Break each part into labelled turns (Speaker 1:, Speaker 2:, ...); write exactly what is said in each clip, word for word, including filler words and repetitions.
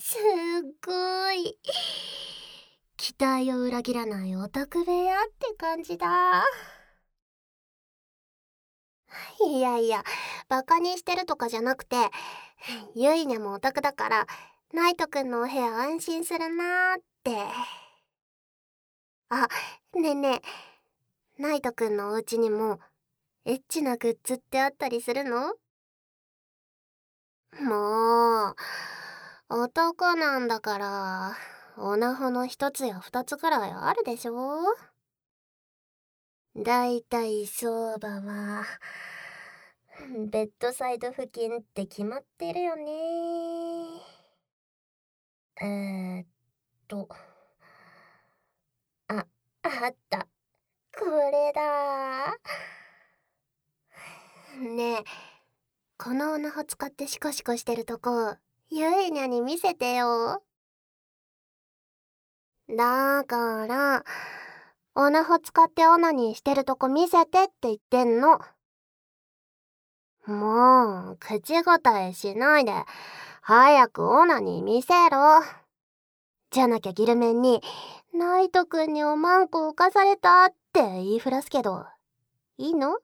Speaker 1: すっごい期待を裏切らないオタク部屋って感じだ。いやいや、バカにしてるとかじゃなくて、ゆいにゃもオタクだからナイトくんのお部屋安心するなーって。あ、ねえねえ、ナイトくんのお家にもエッチなグッズってあったりするの？もう男なんだからオナホの一つや二つくらいあるでしょ。だいたい相場はベッドサイド付近って決まってるよね。えーっとあ、あった、これだ。ねえ、このオナホ使ってシコシコしてるとこゆいにゃに見せてよ。だからオナホ使ってオナニーしてるとこ見せてって言ってんの。もう口答えしないで早くオナニー見せろ。じゃなきゃギルメンにナイトくんにおまんこ犯されたって言いふらすけどいいの？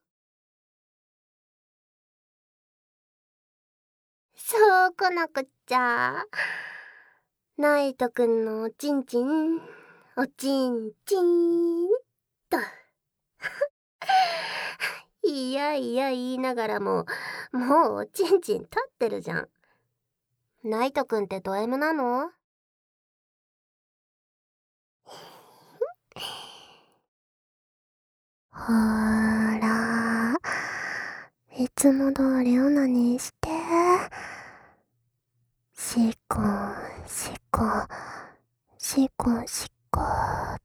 Speaker 1: そうこなくっちゃ。ナイトくんのおちんちんおちんちんといやいや言いながらももうおちんちん立ってるじゃん。ナイトくんってド M なの？ほーら、いつも通りオナニーして。シコシコシコシコって。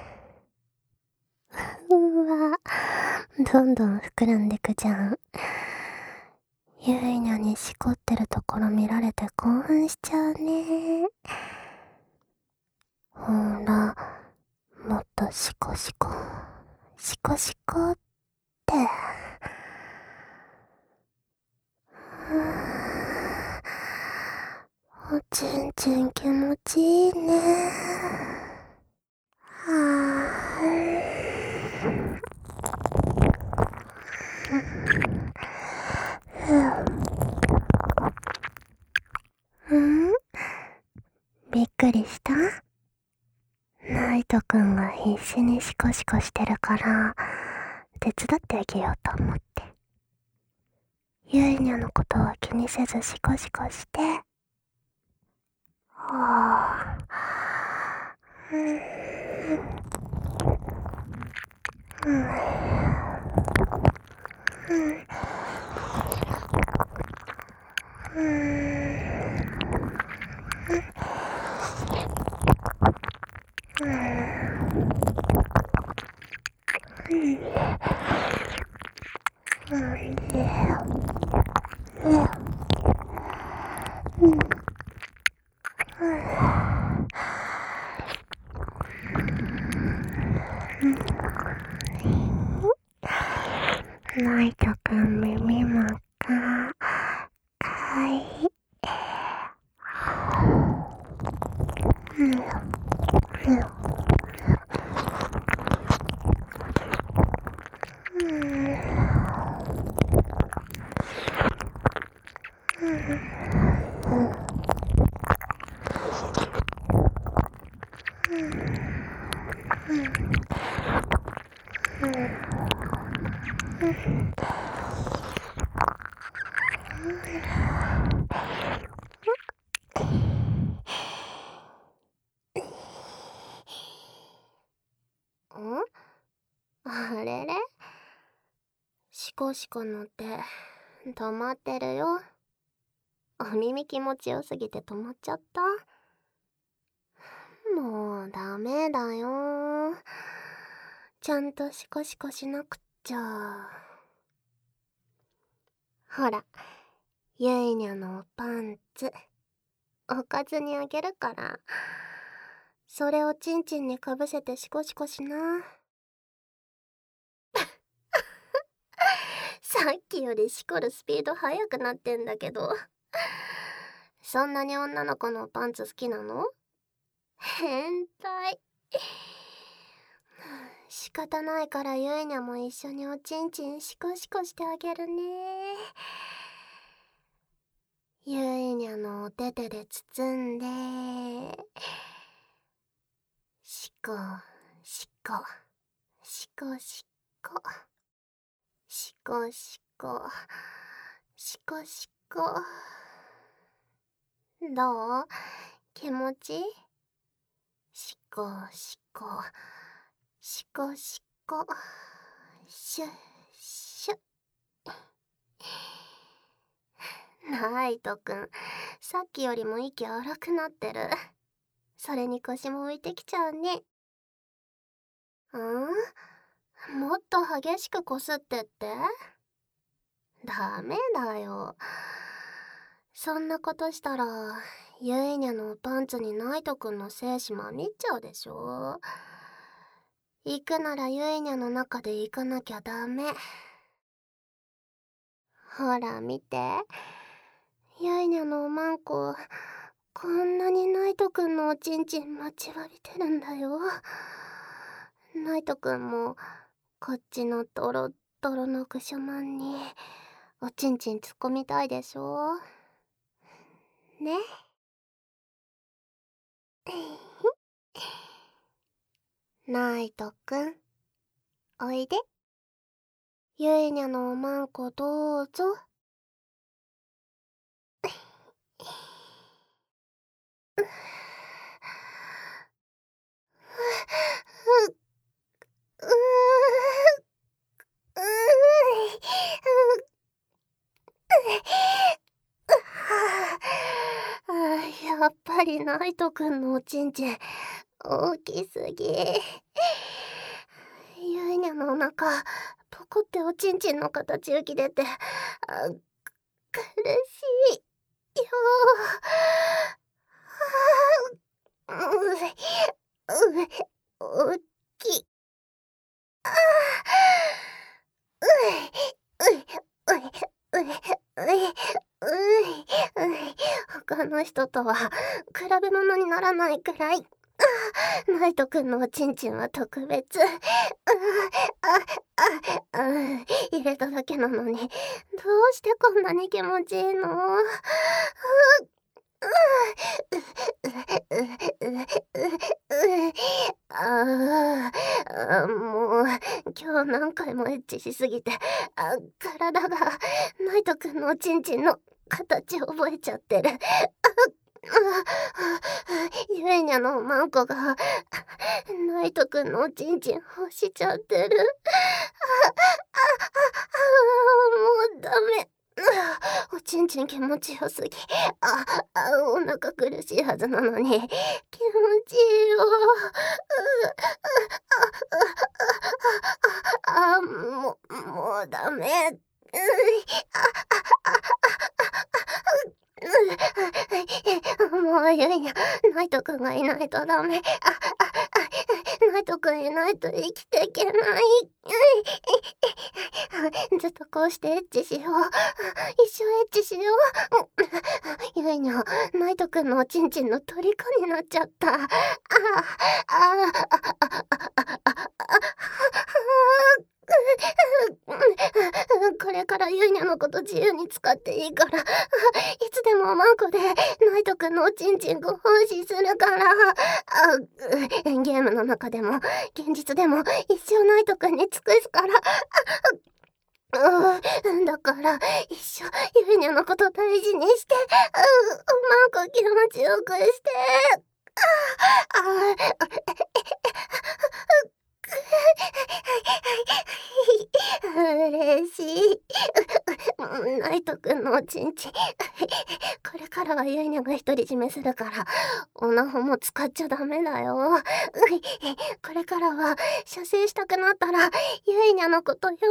Speaker 1: うわ、どんどん膨らんでくじゃん。ゆいにゃにしこってるところ見られて興奮しちゃうね。ほら、もっとシコシコシコシコって。おちんちん気持ちいいね。はぁ。ん？びっくりした？ナイトくんが必死にシコシコしてるから手伝ってあげようと思って。ゆいにゃのことは気にせずシコシコして。はぁ。うん。うん。うん。ナイトくん耳真っ赤。かわいい。うんうんん？あれれ？シコシコの手止まってるよ。お耳気持ちよすぎて止まっちゃった。もうダメだよ。ちゃんとシコシコしなくっちゃ。ほら、ゆいにゃのパンツおかずにあげるから、それをちんちんにかぶせてシコシコしな。さっきよりしこるスピード速くなってんだけどそんなに女の子のパンツ好きなの？変態。仕方ないからゆいにゃも一緒におちんちんシコシコしてあげるね。ゆいにゃのお手手で包んで、シコシコシコシコシコシコシコシコ。どう？気持ち？シコシコシコシコシュッシュッ。ナイトくん、さっきよりも息荒くなってる。それに腰も浮いてきちゃうね。ん？もっと激しくこすってって。ダメだよ。そんなことしたらゆいにゃのパンツにナイトくんの精子まみっちゃうでしょ。行くならゆいにゃの中で行かなきゃダメ。ほら見て、ゆいにゃのおまんこ、こんなにナイトくんのおちんちん待ちわびてるんだよ。ナイトくんもこっちのドロッドロのクショマンにおちんちん突っ込みたいでしょね。ナイトくん、おいで。ゆいにゃのおまんこどうぞ。やっぱりナイトくんのおちんちん大きすぎ。ゆいにゃのお腹ポコっておちんちんの形浮き出て、あ苦しいよ。ううおっきい。あういういういういうい。他の人とは比べ物にならないくらい。ナイトくんのおちんちんは特別。あああ入れただけなのにどうしてこんなに気持ちいいの？ああ、もう今日何回もエッチしすぎて、あ体がナイトくんのおちんちんの形覚えちゃってる。ゆいにゃのおまんこがナイトくんのおちんちん欲しちゃってる。もうダメ。おちんちん気持ちよすぎ。ああお腹苦しいはずなのに気持ちいいよ。ああもうもうダメ。もうゆいにゃ、ナイトくんがいないとダメ。ナイトくんいないと生きていけない。ずっとこうしてエッチしよう。一生エッチしよう。ゆいにゃ、ナイトくんのおちんちんの虜になっちゃった。あああこれからゆいにゃのこと自由に使っていいから、いつでもおまんこでナイトくんのおちんちんご奉仕するから。あゲームの中でも現実でも一生ナイトくんに尽くすから。うんだから一生ゆいにゃのこと大事にして、おまんこ気持ちよくして。ああ嬉しい。ナイトくんのおちんちんこれからはゆいにゃが独り占めするからオナホも使っちゃダメだよ。これからは射精したくなったらゆいにゃのこと呼んで。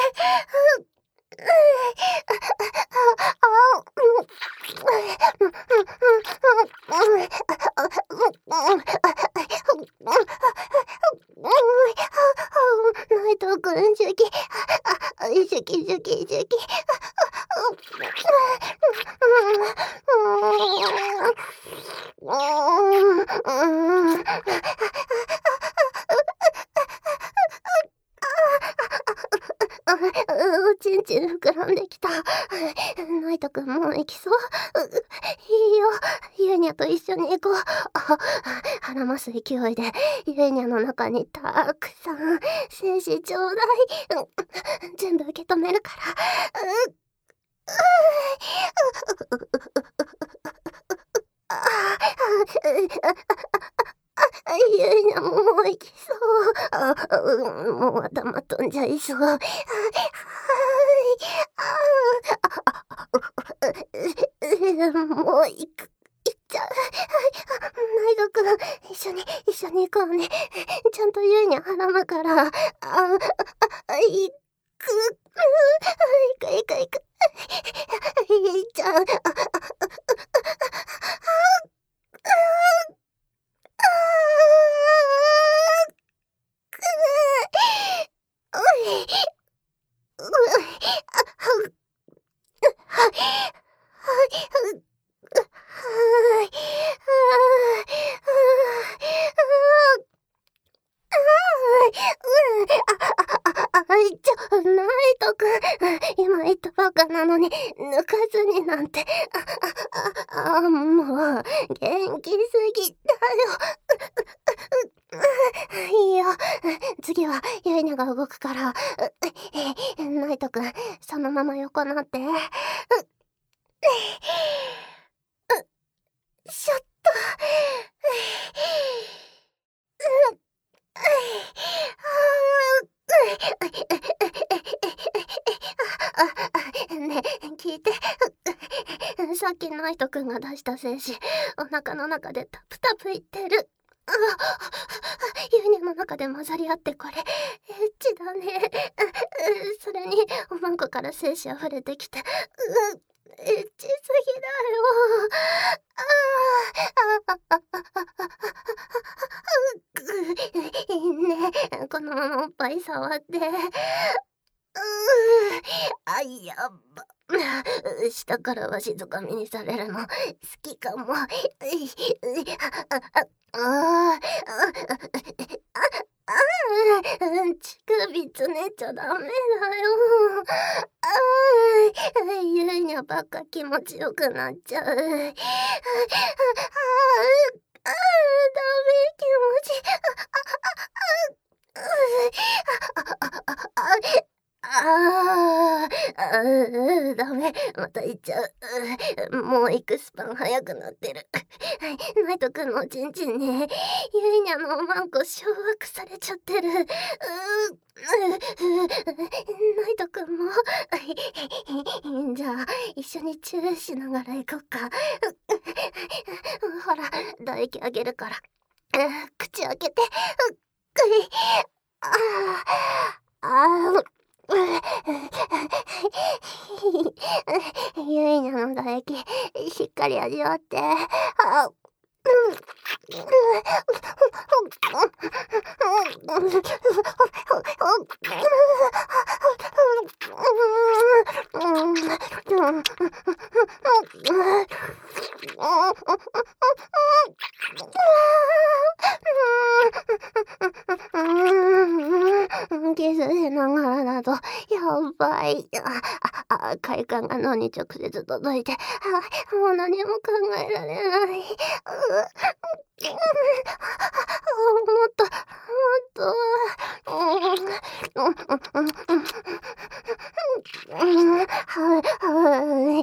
Speaker 1: ナイトくんジュキジュキジュキジュキ。 そう。う、いいよ。ゆいにゃと一緒に行こう。あ、腹ます勢いで、ゆいにゃの中にたくさん精子ちょうだい。うん、全部受け止めるから。う、う、ああ、ゆいにゃもう行きそう。あ、うん、もう頭飛んじゃいそう。は、はい。ああ、あ、う、もう行く。行っちゃう。はい、ナイトくん、一緒に、一緒に行こうね。ちゃんとゆいにゃはらむから。あ、あ、行く。行く行く行く。いっちゃう。ちょ、ナイトくん、今言ったばっかなのに、抜かずになんて、あ、あ、あ、もう、元気すぎだよ。いいよ。次は、ゆいにゃが動くから、ナイトくん、そのまま横なって。しょっと。ねえ、聞いて。さっきナイトくんが出した精子、お腹の中でタプタプいってる。あ、ゆいにゃの中で混ざり合ってこれ、エッチだね。それに、おまんこから精子溢れてきて、う、エッチすぎだよ。ああ、ああ、ああ、いいね。このままおっぱい触って。うー、あ、やっば。下からは静かみにされるの好きかも。ああ、ああ、ああ、乳首つねちゃダメだよ。ああ、ゆいにゃばっか気持ちよくなっちゃう。ああ、ああ、ダメ気持ち。ああ、ああ、ダメ。また行っちゃう。もう行くスパン早くなってる。ナイトくんのおちんちんに、ゆいにゃのおまんこ掌握されちゃってる。うう、ナイトくんも。じゃあ、一緒にチューしながら行こっか。ほら、唾液あげるから。口開けて。ああ、ああ。ゆいにゃの唾液、しっかり味わって。あ、キスしながらだとやばい。ああ、快感が脳に直接届いて、あ、もう何も考えられない。う、もっと、もっと、はい、はい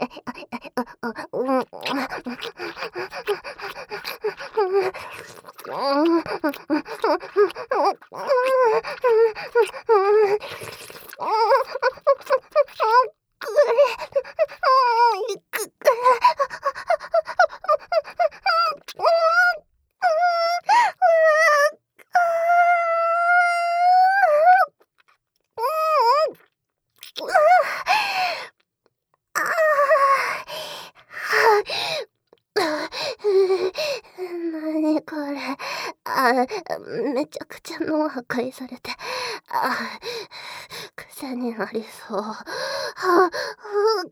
Speaker 1: なにこれ。あ、めちゃくちゃ脳破壊されて、あ、癖になりそう。はあ、う、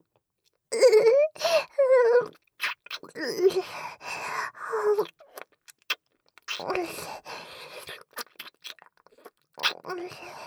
Speaker 1: う、